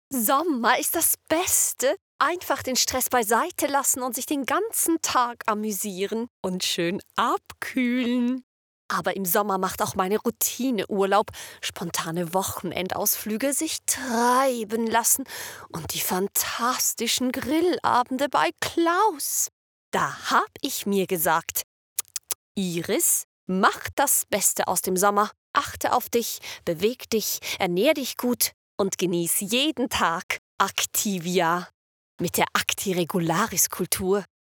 Sommer ist das Beste. Einfach den Stress beiseite lassen und sich den ganzen Tag amüsieren und schön abkühlen. Aber im Sommer macht auch meine Routine Urlaub, spontane Wochenendausflüge, sich treiben lassen und die fantastischen Grillabende bei Klaus. Da hab ich mir gesagt, Iris, mach das Beste aus dem Sommer. Achte auf dich, beweg dich, ernähr dich gut und genieß jeden Tag Activia mit der Acti Regularis Kultur.